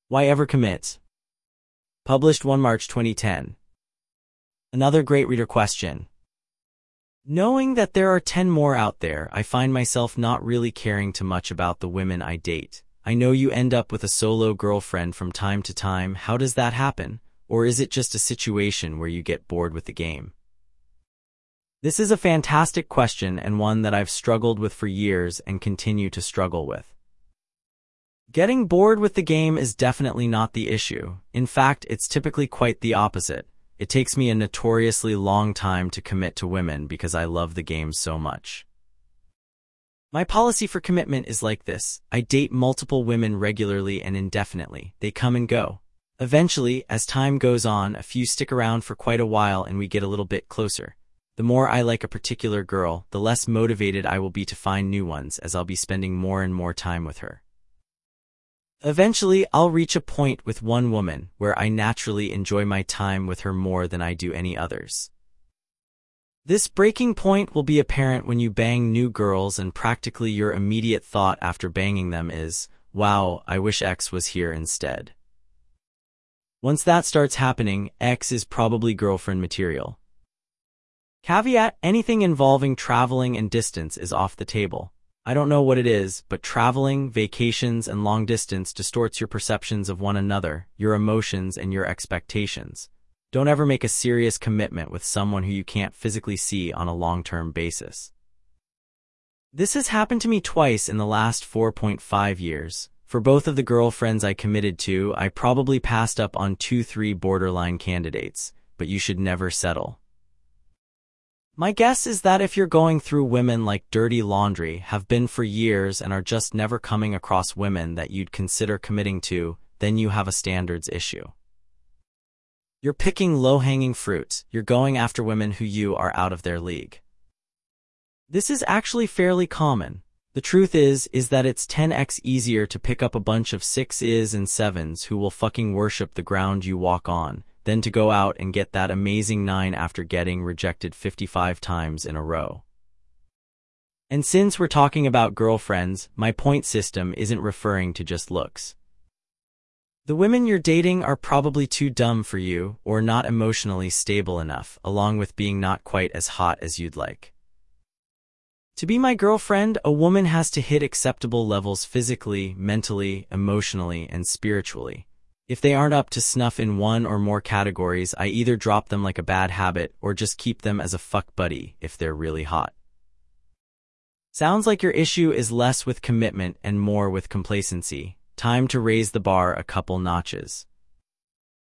Why ever commit? Published 1 March 2010. Another great reader question. Knowing that there are 10 more out there, I find myself not really caring too much about the women I date. I know you end up with a solo girlfriend from time to time. How does that happen? Or is it just a situation where you get bored with the game? This is a fantastic question and one that I've struggled with for years and continue to struggle with. Getting bored with the game is definitely not the issue. In fact, it's typically quite the opposite. It takes me a notoriously long time to commit to women because I love the game so much. My policy for commitment is like this. I date multiple women regularly and indefinitely. They come and go. Eventually, as time goes on, a few stick around for quite a while and we get a little bit closer. The more I like a particular girl, the less motivated I will be to find new ones, as I'll be spending more and more time with her. Eventually, I'll reach a point with one woman where I naturally enjoy my time with her more than I do any others. This breaking point will be apparent when you bang new girls and practically your immediate thought after banging them is, wow, I wish X was here instead. Once that starts happening, X is probably girlfriend material. Caveat: anything involving traveling and distance is off the table. I don't know what it is, but traveling, vacations, and long distance distorts your perceptions of one another, your emotions, and your expectations. Don't ever make a serious commitment with someone who you can't physically see on a long-term basis. This has happened to me twice in the last 4.5 years. For both of the girlfriends I committed to, I probably passed up on 2-3 borderline candidates, but you should never settle. My guess is that if you're going through women like dirty laundry, have been for years, and are just never coming across women that you'd consider committing to, then you have a standards issue. You're picking low-hanging fruit. You're going after women who you are out of their league. This is actually fairly common. The truth is that it's 10x easier to pick up a bunch of 6s and 7s who will fucking worship the ground you walk on, than to go out and get that amazing 9 after getting rejected 55 times in a row. And since we're talking about girlfriends, my point system isn't referring to just looks. The women you're dating are probably too dumb for you, or not emotionally stable enough, along with being not quite as hot as you'd like. To be my girlfriend, a woman has to hit acceptable levels physically, mentally, emotionally, and spiritually. If they aren't up to snuff in one or more categories, I either drop them like a bad habit or just keep them as a fuck buddy if they're really hot. Sounds like your issue is less with commitment and more with complacency. Time to raise the bar a couple notches.